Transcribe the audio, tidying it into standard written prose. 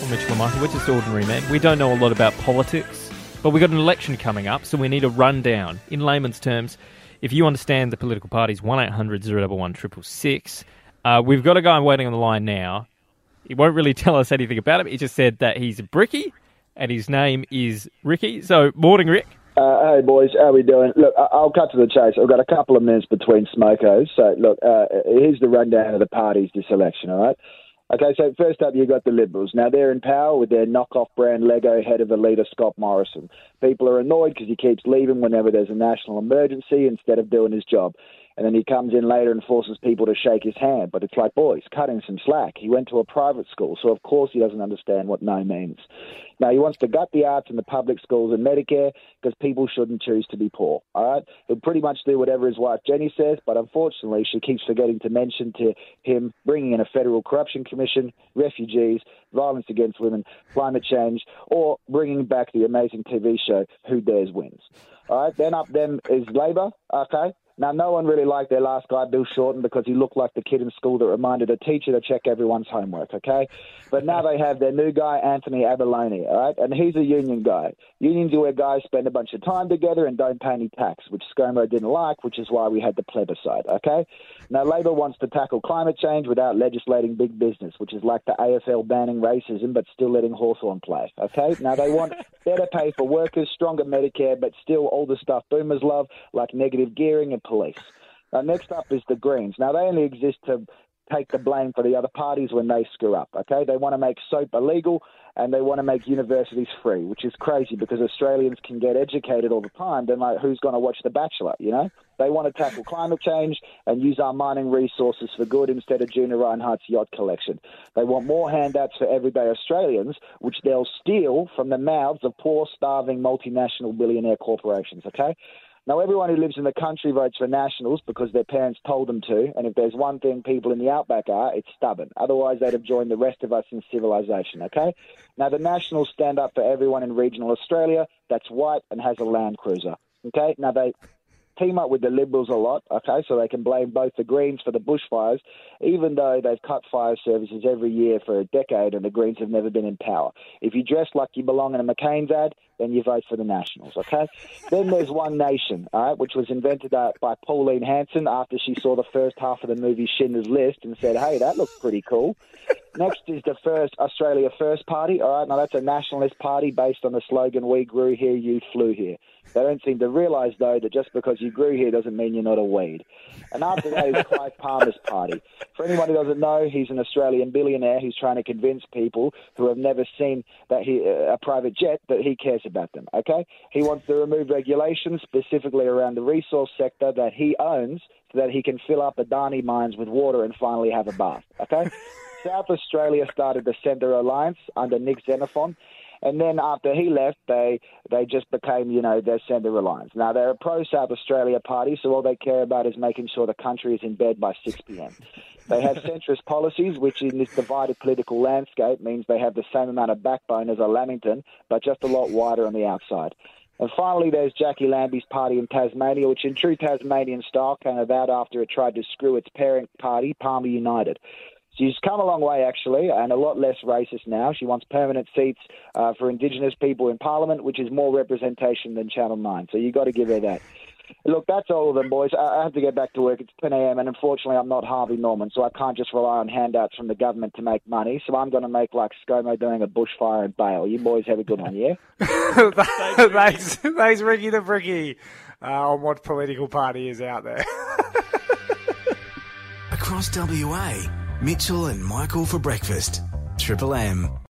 Well, Mitch LaMichael, we're just ordinary men. We don't know a lot about politics, but we've got an election coming up, so we need a rundown. In layman's terms, if you understand the political parties, 1-800-011-666. We've got a guy waiting on the line now. He won't really tell us anything about him. He just said that he's a brickie, and his name is Ricky. So, morning, Rick. Hey, boys. How we doing? Look, I'll cut to the chase. I've got a couple of minutes between smokos. So, look, here's the rundown of the parties this election, all right? Okay, so first up, you've got the Liberals. Now, they're in power with their knockoff brand Lego head of the leader, Scott Morrison. People are annoyed because he keeps leaving whenever there's a national emergency instead of doing his job. And then he comes in later and forces people to shake his hand. But it's like, boys, cut him some slack. He went to a private school, so of course he doesn't understand what no means. Now, he wants to gut the arts in the public schools and Medicare because people shouldn't choose to be poor, all right? He'll pretty much do whatever his wife Jenny says, but unfortunately she keeps forgetting to mention to him bringing in a federal corruption commission, refugees, violence against women, climate change, or bringing back the amazing TV show Who Dares Wins. All right, then up them is Labor, okay? Now, no one really liked their last guy, Bill Shorten, because he looked like the kid in school that reminded a teacher to check everyone's homework, okay? But now they have their new guy, Anthony Abalone, all right? And he's a union guy. Unions are where guys spend a bunch of time together and don't pay any tax, which ScoMo didn't like, which is why we had the plebiscite, okay? Now, Labor wants to tackle climate change without legislating big business, which is like the AFL banning racism but still letting Hawthorn play, okay? Now, they want better pay for workers, stronger Medicare, but still all the stuff boomers love, like negative gearing and police. Next up is the Greens. Now, they only exist to take the blame for the other parties when they screw up, okay? They want to make soap illegal and they want to make universities free, which is crazy because Australians can get educated all the time. Then, like, who's going to watch The Bachelor, you know? They want to tackle climate change and use our mining resources for good instead of Junior Reinhardt's yacht collection. They want more handouts for everyday Australians, which they'll steal from the mouths of poor, starving multinational billionaire corporations, okay? Now, everyone who lives in the country votes for Nationals because their parents told them to, and if there's one thing people in the outback are, it's stubborn. Otherwise, they'd have joined the rest of us in civilization, okay? Now, the Nationals stand up for everyone in regional Australia that's white and has a Land Cruiser, okay? Now, they team up with the Liberals a lot, okay, so they can blame both the Greens for the bushfires, even though they've cut fire services every year for a decade and the Greens have never been in power. If you dress like you belong in a McCain's ad, then you vote for the Nationals, okay? Then there's One Nation, all right, which was invented by Pauline Hanson after she saw the first half of the movie Schindler's List and said, hey, that looks pretty cool. Next is the First Australia First Party, all right? Now, that's a nationalist party based on the slogan, we grew here, you flew here. They don't seem to realise, though, that just because you grew here doesn't mean you're not a weed. And after that is Clive Palmer's party. For anyone who doesn't know, he's an Australian billionaire who's trying to convince people who have never seen that a private jet that he cares about them, okay? He wants to remove regulations, specifically around the resource sector that he owns, so that he can fill up Adani mines with water and finally have a bath, okay? South Australia started the Centre Alliance under Nick Xenophon, and then after he left, they just became, you know, their Centre Alliance. Now, they're a pro-South Australia party, so all they care about is making sure the country is in bed by 6 p.m. They have centrist policies, which in this divided political landscape means they have the same amount of backbone as a Lamington, but just a lot wider on the outside. And finally, there's Jackie Lambie's party in Tasmania, which in true Tasmanian style came about after it tried to screw its parent party, Palmer United. She's come a long way, actually, and a lot less racist now. She wants permanent seats for Indigenous people in Parliament, which is more representation than Channel 9. So you've got to give her that. Look, that's all of them, boys. I have to get back to work. It's 10 a.m., and unfortunately I'm not Harvey Norman, so I can't just rely on handouts from the government to make money. So I'm going to make like ScoMo doing a bushfire in Bale. You boys have a good one, yeah? Thanks, Ricky the Bricky, on what political party is out there. Across WA, Mitchell and Michael for breakfast. Triple M.